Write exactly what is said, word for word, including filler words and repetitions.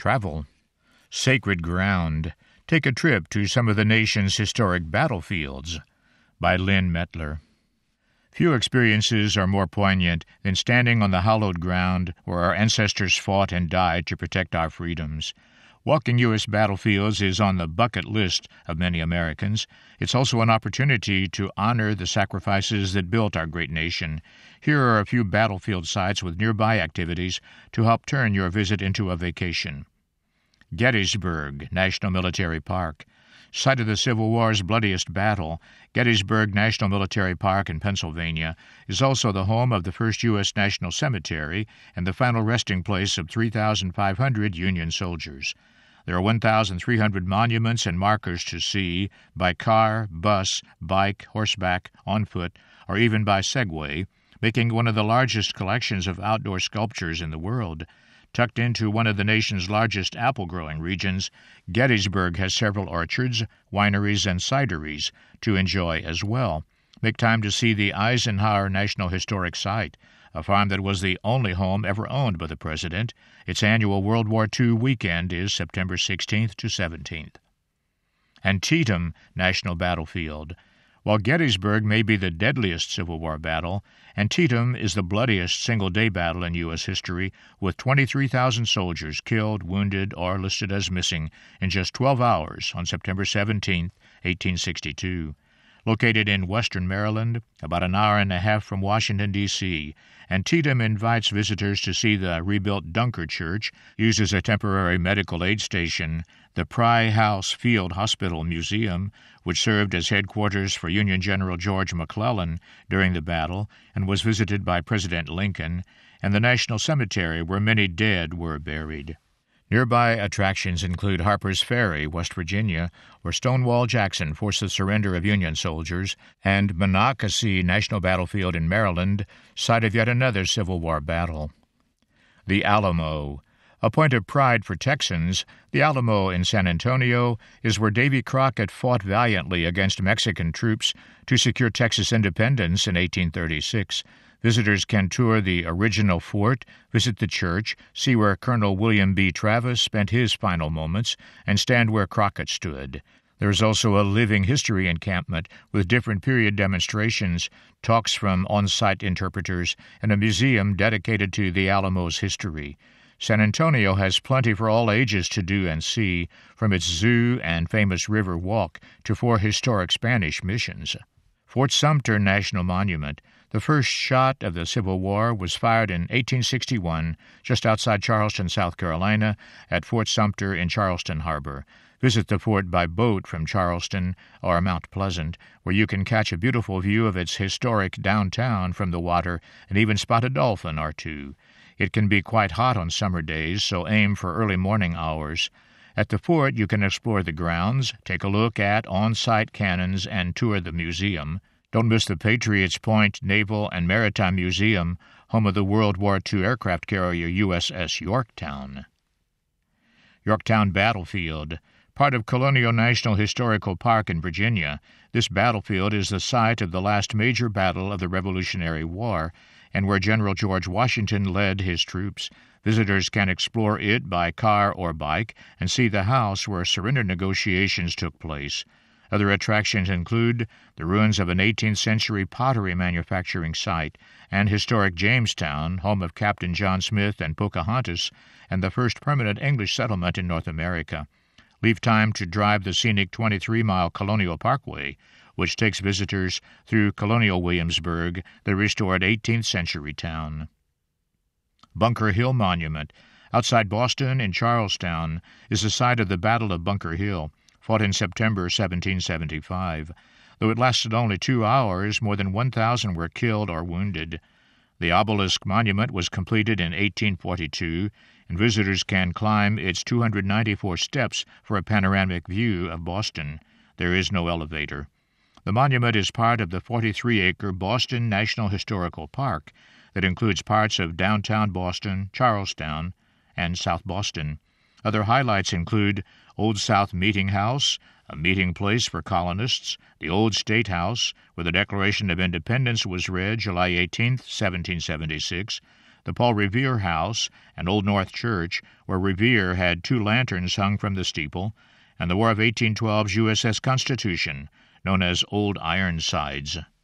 travel. Sacred Ground. Take a trip to some of the nation's historic battlefields, by Lynn Mettler. Few experiences are more poignant than standing on the hallowed ground where our ancestors fought and died to protect our freedoms. Walking U S battlefields is on the bucket list of many Americans. It's also an opportunity to honor the sacrifices that built our great nation. Here are a few battlefield sites with nearby activities to help turn your visit into a vacation. Gettysburg National Military Park. Site of the Civil War's bloodiest battle, Gettysburg National Military Park in Pennsylvania is also the home of the first U S National Cemetery and the final resting place of three thousand five hundred Union soldiers. There are one thousand three hundred monuments and markers to see by car, bus, bike, horseback, on foot, or even by Segway, making one of the largest collections of outdoor sculptures in the world. Tucked into one of the nation's largest apple-growing regions, Gettysburg has several orchards, wineries, and cideries to enjoy as well. Make time to see the Eisenhower National Historic Site, a farm that was the only home ever owned by the president. Its annual World War Two weekend is September sixteenth to seventeenth. Antietam National Battlefield. While Gettysburg may be the deadliest Civil War battle, Antietam is the bloodiest single-day battle in U S history, with twenty-three thousand soldiers killed, wounded, or listed as missing in just twelve hours on September seventeenth, eighteen sixty-two. Located in western Maryland, about an hour and a half from Washington, D C, Antietam invites visitors to see the rebuilt Dunker Church, used as a temporary medical aid station, the Pry House Field Hospital Museum, which served as headquarters for Union General George McClellan during the battle and was visited by President Lincoln, and the National Cemetery where many dead were buried. Nearby attractions include Harper's Ferry, West Virginia, where Stonewall Jackson forced the surrender of Union soldiers, and Monocacy National Battlefield in Maryland, site of yet another Civil War battle. The Alamo. A point of pride for Texans, the Alamo in San Antonio is where Davy Crockett fought valiantly against Mexican troops to secure Texas independence in eighteen thirty-six. Visitors can tour the original fort, visit the church, see where Colonel William B. Travis spent his final moments, and stand where Crockett stood. There is also a living history encampment with different period demonstrations, talks from on-site interpreters, and a museum dedicated to the Alamo's history. San Antonio has plenty for all ages to do and see, from its zoo and famous river walk to four historic Spanish missions. Fort Sumter National Monument. The first shot of the Civil War was fired in eighteen sixty-one, just outside Charleston, South Carolina, at Fort Sumter in Charleston Harbor. Visit the fort by boat from Charleston or Mount Pleasant, where you can catch a beautiful view of its historic downtown from the water and even spot a dolphin or two. It can be quite hot on summer days, so aim for early morning hours. At the fort, you can explore the grounds, take a look at on-site cannons, and tour the museum. Don't miss the Patriots Point Naval and Maritime Museum, home of the World War Two aircraft carrier U S S Yorktown. Yorktown Battlefield. Part of Colonial National Historical Park in Virginia, this battlefield is the site of the last major battle of the Revolutionary War, and where General George Washington led his troops. Visitors can explore it by car or bike and see the house where surrender negotiations took place. Other attractions include the ruins of an eighteenth century pottery manufacturing site and historic Jamestown, home of Captain John Smith and Pocahontas, and the first permanent English settlement in North America. Leave time to drive the scenic twenty-three mile Colonial Parkway, which takes visitors through Colonial Williamsburg, the restored eighteenth century town. Bunker Hill Monument. Outside Boston in Charlestown is the site of the Battle of Bunker Hill, fought in September seventeen seventy-five. Though it lasted only two hours, more than one thousand were killed or wounded. The obelisk monument was completed in eighteen forty-two, and visitors can climb its two hundred ninety-four steps for a panoramic view of Boston. There is no elevator. The monument is part of the forty-three acre Boston National Historical Park that includes parts of downtown Boston, Charlestown, and South Boston. Other highlights include Old South Meeting House, a meeting place for colonists, the Old State House, where the Declaration of Independence was read July eighteenth, seventeen seventy-six, the Paul Revere House and Old North Church, where Revere had two lanterns hung from the steeple, and the War of eighteen twelve's U S S Constitution, known as Old Ironsides.